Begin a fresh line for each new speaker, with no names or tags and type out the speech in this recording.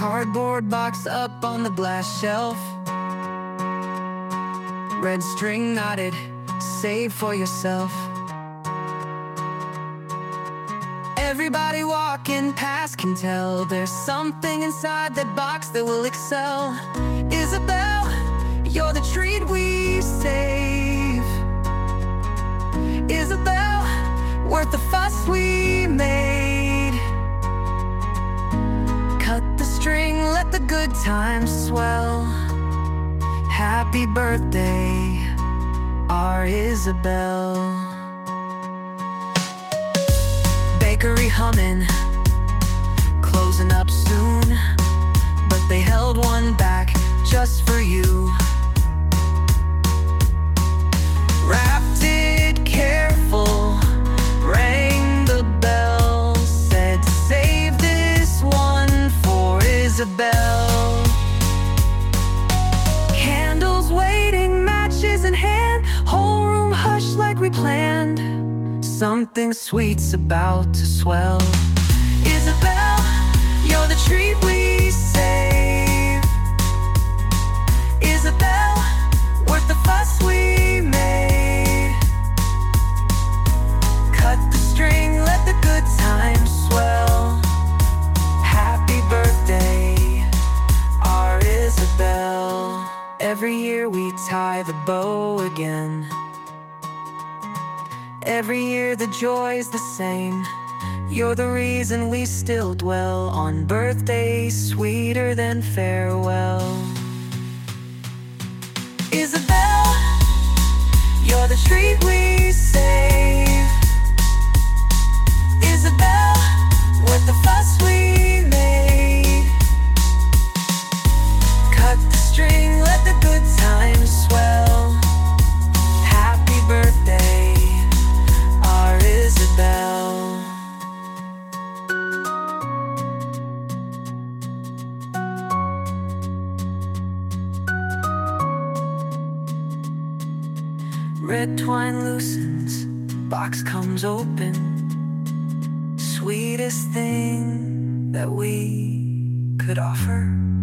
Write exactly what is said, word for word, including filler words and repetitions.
Cardboard box up on the glass shelf, red string knotted, save for yourself. Everybody walking past can tell there's something inside that box that will excel. Isabel, you're the treat we save. Isabel, worth the fuss we made. Cut the string, let the good times swell. Happy birthday, our Isabel. Bakery humming, closing up soon, but they held one back just for you. Wrapped it careful, rang the bell, said save this one for Isabel. Candles waiting, matches in hand, whole room hushed like we planned. Something sweet's about to swell. Isabel, you're the treat we save. Isabel, worth the fuss we made. Cut the string, let the good times swell. Happy birthday, our Isabel. Every year we tie the bow again. Every year the joy's the same. You're the reason we still dwell on birthdays sweeter than farewell. Isabel, you're the treat we save. Isabel, worth the fuss we made. Cut the string, let the good times swell. Happy birthday, our Isabel. Red twine loosens, box comes open. Sweetest thing that we could offer.